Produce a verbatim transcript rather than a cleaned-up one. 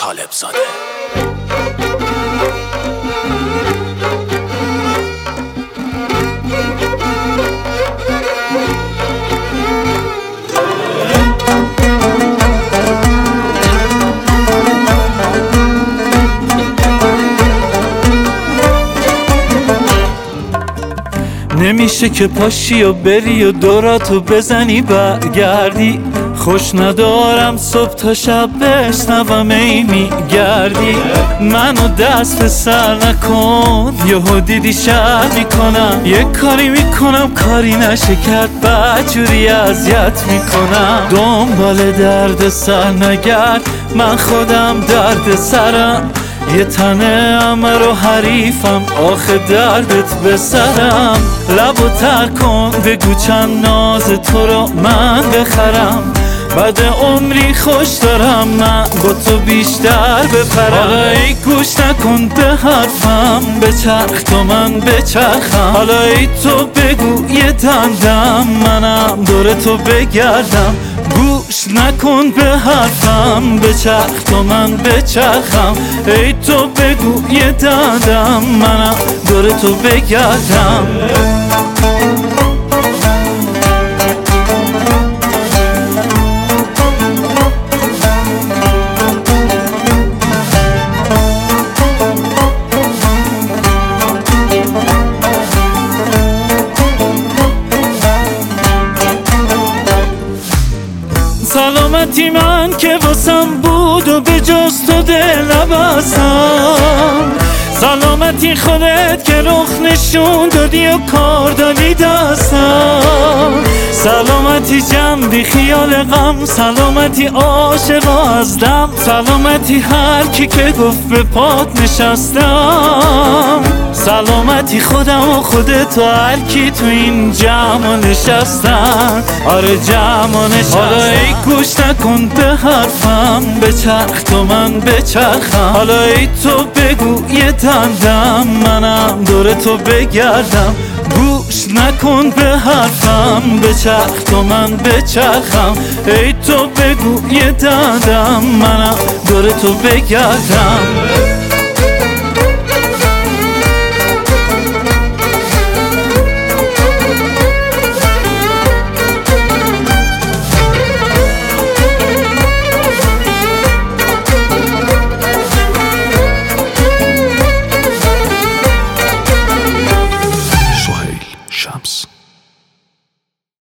طالب زاده. نمیشه که پاشی و بری و دوراتو بزنی برگردی، خوش ندارم صبح تا شب بشنوم ای میگردی. منو دست به سر نکن، یهو دیدی شر میکنم، یه کاری میکنم کاری نشه کرد بدجوری اذیت میکنم. دنبال درد سر نگرد، من خودم درد سرم، یه تنه امر و حریفم آخه دردت به سرم. لبو تر کن بگو چند ناز تو رو من بخرم، بعد عمری خوش دارم من با تو بیشتر بپرم. حالا ای گوش نکن به حرفم، بچرخ تو من بچرخم. حالا ای تو بگو یه دندم منم دور تو بگردم. گوش نکن به حرفم، بچرخ تو من بچرخم. ای تو بگو یه دندم منم دور تو بگردم. سلامتی من که واسم بود و به جز تو دل نبستم، سلامتی خودت که رخ نشون دادی و کار دادی دستم. سلامتی جمع بی خیال غم، سلامتی عاشق از دم، سلامتی هر کی که گفت به پات نشستم. سلامتی خودم و خودت و هر کی تو این جمع نشستن، آره جمع نشستن. حالا ای گوش نکن به حرفم، بچرخ تو من بچرخم. حالا ای تو بگو یه دندم منم دور تو بگردم. گوش نکن به حرفم، بچرخ تو من بچرخم. ای تو بگو یه دندم منم دور تو بگردم.